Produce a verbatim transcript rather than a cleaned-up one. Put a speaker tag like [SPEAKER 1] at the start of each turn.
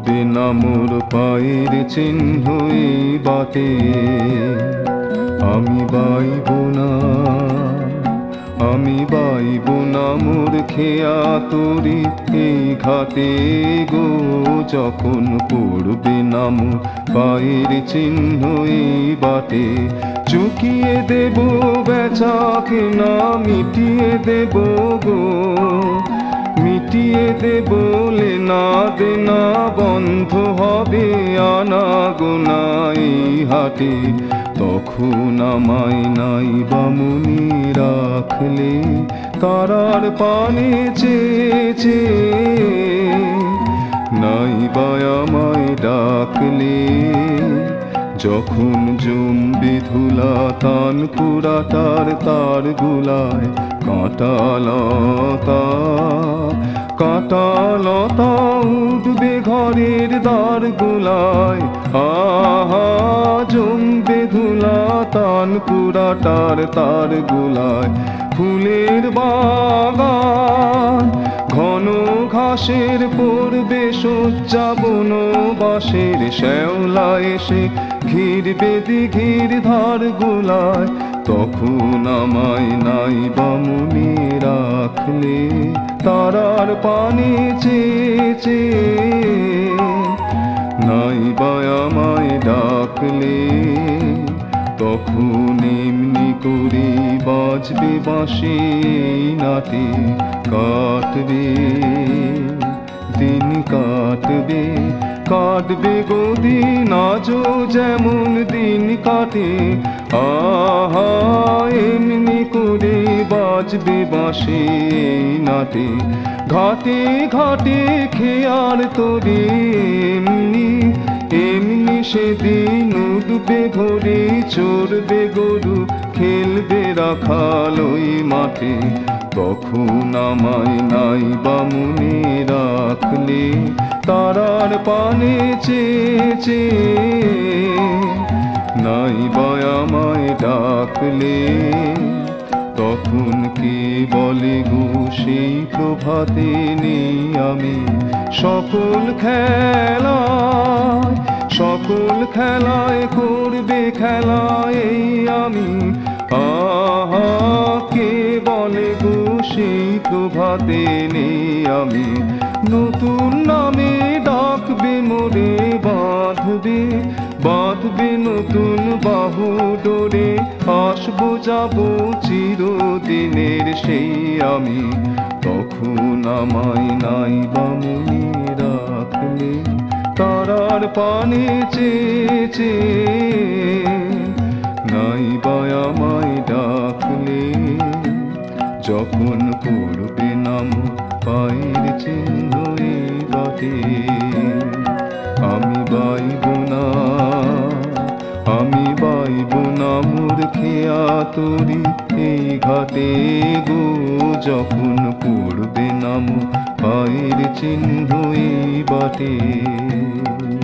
[SPEAKER 1] পড়বে না মোর পায়ের চিহ্ন এই বাটে, আমি বাইব না, আমি বাইব না মোর খেয়া তরি এই ঘাটে গো। যখন পড়বে না মোর পায়ের চিহ্ন এই বাটে, চুকিয়ে দেব বেচা কেনা, মিটিয়ে দেব গো, মিটিয়ে দেব লেনা দেনা, বন্ধ হবে আনা গোনা এই হাটে। তখন আমায় নাই বামুনি রাখলে তারার পানে চেয়েছে, নাই বা আমায় ডাকলে। যখন জমবে ধুলা তান পুরাটার তার গুলায়, কাঁটা লতা কাঁটা লতা উঠবে ঘরের দ্বার গুলায়। আহা জমবে ধুলা তান পুরাটার তার গুলায়। ফুলের বাগান ঘন ঘাসের পড়বে শয্যা, বনবাসের শ্যাওলা এসে ঘিরবে দিঘির ধার গুলায়। তখন আমায় নাই বামুনি রাখলে তারার পানে চেয়েছে, নাই বা আমায় ডাকলে। তখন এমনি করে বাজবে বাঁশি নাটে, কাটবে দিন কাটবে, কাটবে গো দিন আজও যেমন দিন কাটে। আহা এমনি করে বাজবে বাঁশি নাটে, ঘাটে ঘাটে খেয়ার তোরে এমনি এমনি সেদিন উঠবে ঘরে, চড়বে গরু খেলবে রাখাল ওই মাঠে। তখন আমায় নাই বামুনি রাখলে তারার পানে চেয়েছে, নাই বা আমায় ডাকলে। তখন কে বলে গো সেই প্রভাতে নেই আমি, সকল খেলায় সকল খেলায় করবে খেলা এই আমি। আহা কে বলে গো সেই প্রভাতে নেই আমি, নতুন নামে ডাকবে মোরে, বাঁধবে বাঁধবে নতুন বাহু ডোরে। আসবো যাবো চিরদিনের সেই আমি, তখন আমায় নাই বামুনি রাখলে তারার পানে চেয়েছে, নাই বা আমায় ডাকলে। যখন পড়বে নাম পায়ের চিহ্ন এই বাটে, আমি বাইব না, আমি বাইব না মোর খেয়া তরি এই ঘাটে গো। যখন পড়বে নাম পায়ের চিহ্ন এই বাটে।